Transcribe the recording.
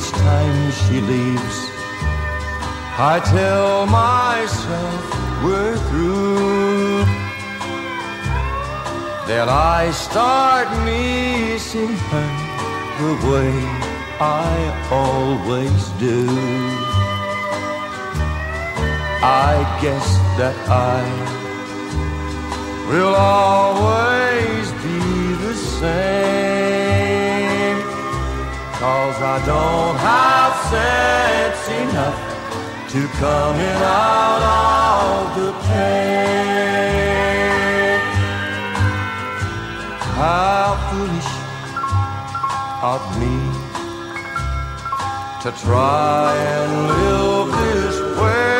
each time she leaves, I tell myself we're through. Then I start missing her the way I always do. I guess that I will always be the same, 'cause I don't have sense enough to come in out of the pain. How foolish of me to try and live this way.